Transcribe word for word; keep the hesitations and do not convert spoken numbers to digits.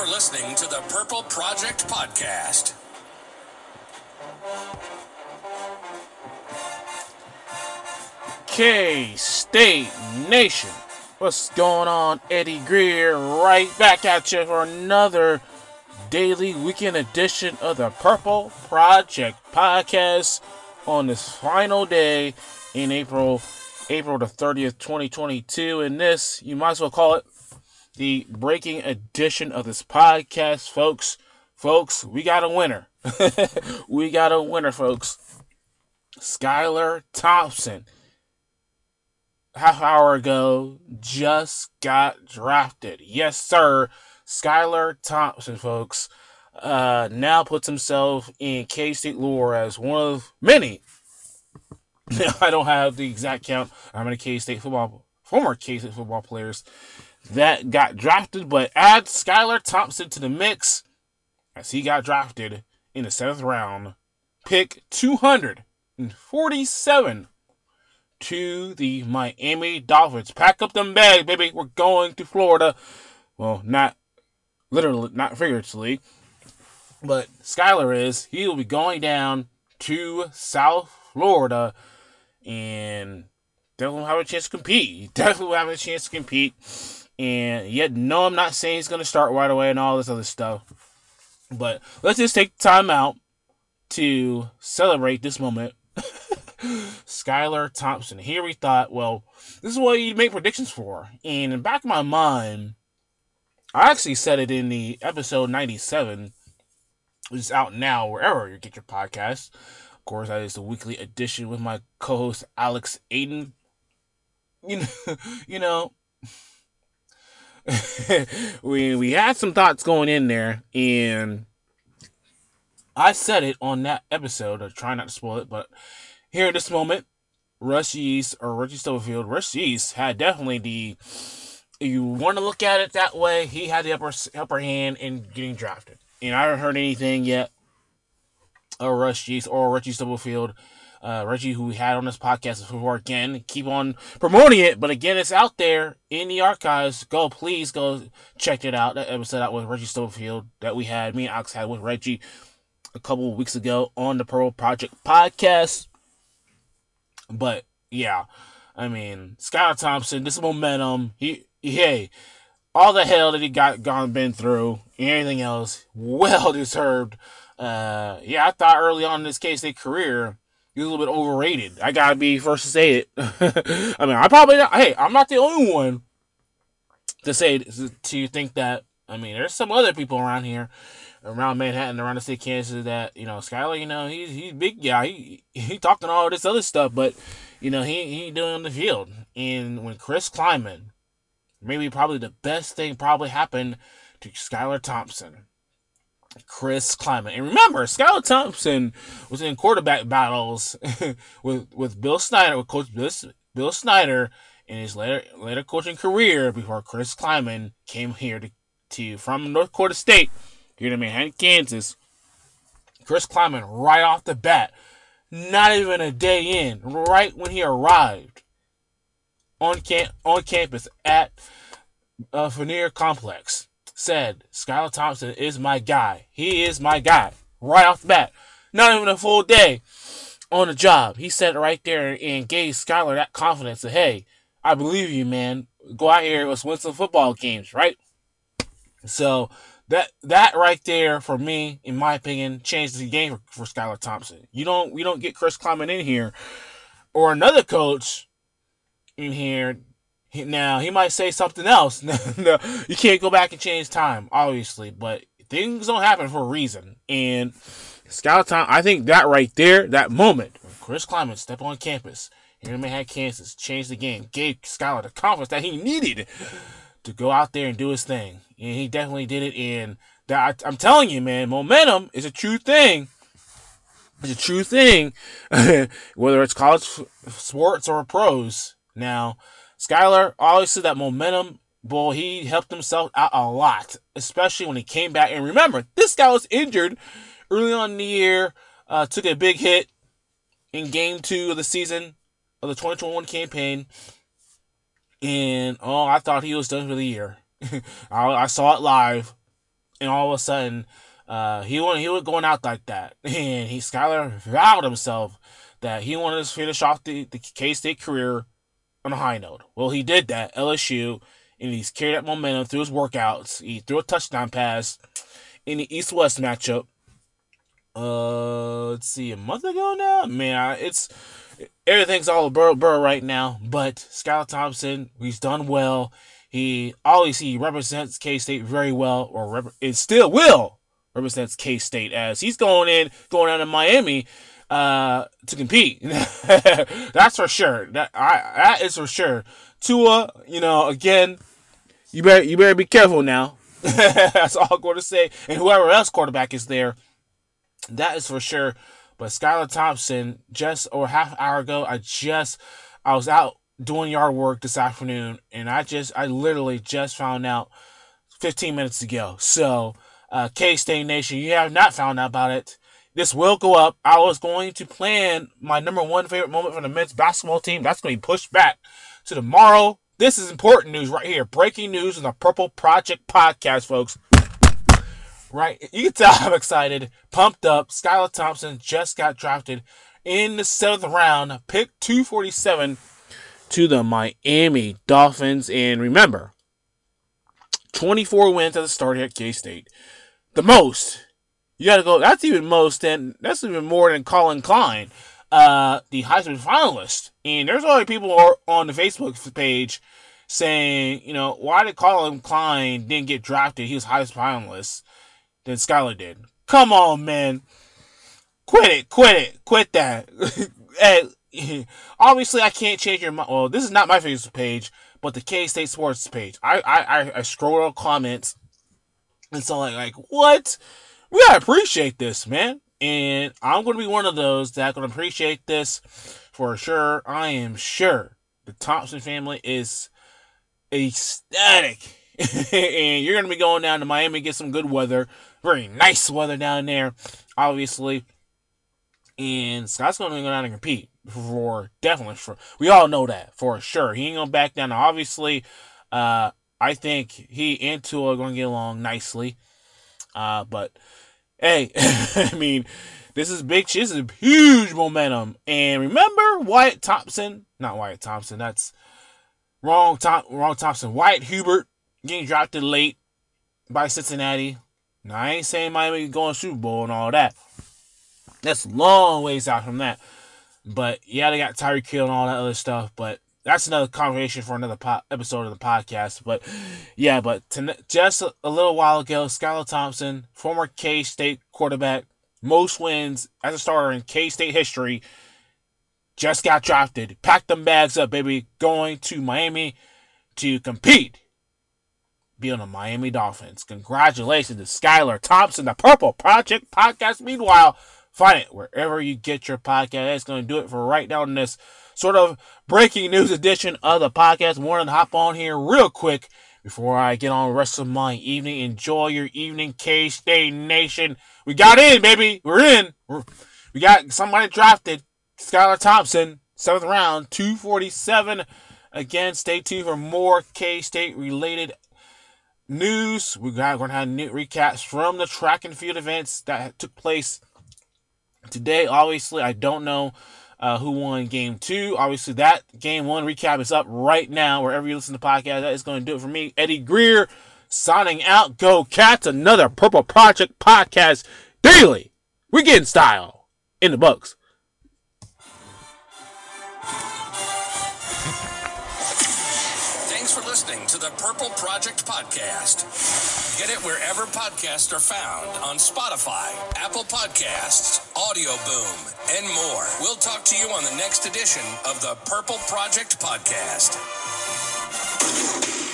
listening to the Purple Project Podcast. K-State Nation, what's going on? Eddie Greer right back at you for another daily weekend edition of the Purple Project Podcast on this final day in April, April the thirtieth, twenty twenty-two. And this, you might as well call it the breaking edition of this podcast, folks. Folks, we got a winner. we got a winner, folks. Skylar Thompson, half hour ago, just got drafted. Yes, sir. Skylar Thompson, folks, uh, now puts himself in K-State lore as one of many. I don't have the exact count how many K-State football, former K-State football players that got drafted, but add Skylar Thompson to the mix as he got drafted in the seventh round, pick two hundred forty-seven to the Miami Dolphins. Pack up them bags, baby. We're going to Florida. Well, not literally, not figuratively, but Skylar is. He will be going down to South Florida, and definitely will have a chance to compete. Definitely will have a chance to compete. And yet, no, I'm not saying he's going to start right away and all this other stuff. But let's just take time out to celebrate this moment. Skylar Thompson. Here we thought, well, this is what you make predictions for. And in the back of my mind, I actually said it in the episode ninety-seven, which is out now wherever you get your podcast. Of course, that is the weekly edition with my co-host Alex Aiden. You know, you know, we we had some thoughts going in there, and I said it on that episode. I try not to spoil it, but here at this moment, Russ Yeast, or Reggie Stubblefield, Russ Yeast had definitely the, if you want to look at it that way, he had the upper upper hand in getting drafted. And I haven't heard anything yet of Russ Yeast or Reggie Stubblefield. Uh, Reggie, who we had on this podcast before, again, keep on promoting it, but again, it's out there in the archives. Go, please go check it out. That episode out with Reggie Stubblefield that we had, me and Alex had with Reggie a couple of weeks ago on the Purple Project Podcast. But yeah, I mean, Skylar Thompson, this momentum, he, hey, all the hell that he got gone been through, and everything else, well deserved. Uh, yeah, I thought early on in this K-State career, he was a little bit overrated. I gotta be first to say it. I mean, I probably not, hey, I'm not the only one to say to think that. I mean, there's some other people around here, around Manhattan, around the state of Kansas, that, you know, Skylar, you know, he's he's big guy. He he talking all this other stuff, but, you know, he he doing on the field. And when Chris Klieman, maybe probably the best thing probably happened to Skylar Thompson. Chris Klieman. And remember, Skylar Thompson was in quarterback battles with with Bill Snyder, with Coach Bill, Bill Snyder in his later later coaching career before Chris Klieman came here to, to from North Dakota State here to Manhattan, Kansas. Chris Klieman, right off the bat, not even a day in, right when he arrived on camp on campus at uh, Fanier Complex, said, Skylar Thompson is my guy. He is my guy. Right off the bat. Not even a full day on the job. He said it right there and gave Skylar that confidence that, hey, I believe you, man. Go out here, let's win some football games, right? So that that right there, for me, in my opinion, changed the game for, for Skylar Thompson. You don't we don't get Chris Klieman in here or another coach in here. Now, he might say something else. No, you can't go back and change time, obviously, but things don't happen for a reason. And Skylar Thompson, I think that right there, that moment, when Chris Klieman stepped on campus here in Manhattan, Kansas, changed the game, gave Skylar the confidence that he needed to go out there and do his thing. And he definitely did it. And that, I'm telling you, man, momentum is a true thing. It's a true thing, whether it's college sports or pros. Now, Skylar, obviously that momentum, boy, he helped himself out a lot, especially when he came back. And remember, this guy was injured early on in the year, uh, took a big hit in game two of the season of the twenty twenty-one campaign. And, oh, I thought he was done for the year. I, I saw it live. and all of a sudden, uh, he went, he was going out like that, and he Skylar vowed himself that he wanted to finish off the, the K-State career on a high note. Well, he did that, L S U, and he's carried that momentum through his workouts. He threw a touchdown pass in the East-West matchup. Uh, let's see, a month ago now? Man, it's everything's all burr burr right now. But Skylar Thompson, he's done well. He always he represents K-State very well, or rep- it still will represents K-State as he's going in, going down to Miami, uh, to compete. That's for sure. That I that is for sure. Tua, you know, again, you better you better be careful now. That's all I'm going to say. And whoever else quarterback is there. That is for sure. But Skylar Thompson, just over half an hour ago, I just, I was out doing yard work this afternoon, and I just, I literally just found out fifteen minutes ago. So, uh, K-State Nation, you have not found out about it. This will go up. I was going to plan my number one favorite moment from the men's basketball team. That's going to be pushed back to tomorrow. This is important news right here. Breaking news on the Purple Project podcast, folks. Right, you can tell I'm excited, pumped up. Skylar Thompson just got drafted in the seventh round, pick two forty-seven to the Miami Dolphins. And remember, twenty-four wins at the start at K-State. The most. You got to go, that's even most, and that's even more than Colin Klein, uh, the Heisman finalist. And there's already people on the Facebook page saying, you know, why did Colin Klein didn't get drafted? He was Heisman finalist. Than Skylar did. Come on, man. Quit it. Quit it. Quit that. Hey, obviously, I can't change your mind. Well, this is not my Facebook page, but the K-State Sports page. I I, I scroll up comments, and so like, like, what? We gotta appreciate this, man. And I'm going to be one of those that going to appreciate this for sure. I am sure the Thompson family is ecstatic. And you're going to be going down to Miami, get some good weather. Very nice weather down there, obviously. And Scott's going to go down and compete. For definitely. For, we all know that, for sure. He ain't going to back down. Obviously, uh, I think he and Tua are going to get along nicely. Uh, but, hey, I mean, this is big. This is huge momentum. And remember Wyatt Thompson? Not Wyatt Thompson. That's wrong, Tom, wrong Thompson. Wyatt Hubert. Getting drafted late by Cincinnati. Now, I ain't saying Miami going Super Bowl and all that. That's long ways out from that. But, yeah, they got Tyreek Hill and all that other stuff. But that's another conversation for another po- episode of the podcast. But, yeah, but to, just a, a little while ago, Skylar Thompson, former K-State quarterback, most wins as a starter in K-State history, just got drafted. Packed them bags up, baby, going to Miami to compete. Be on the Miami Dolphins. Congratulations to Skylar Thompson, the Purple Project podcast. Meanwhile, find it wherever you get your podcast. That's going to do it for right now in this sort of breaking news edition of the podcast. I wanted to hop on here real quick before I get on the rest of my evening. Enjoy your evening, K-State Nation. We got in, baby. We're in. We're, we got somebody drafted. Skylar Thompson, seventh round, two forty-seven. Again, stay tuned for more K-State related news. We're going to have new recaps from the track and field events that took place today. Obviously, I don't know uh, who won game two. Obviously, that game one recap is up right now wherever you listen to the podcast. That is going to do it for me, Eddie Greer, signing out. Go Cats! Another Purple Project podcast daily. We're getting style in the books. Thanks for listening to the Purple Project Podcast. Get it wherever podcasts are found on Spotify, Apple Podcasts, Audio Boom, and more. We'll talk to you on the next edition of the Purple Project Podcast.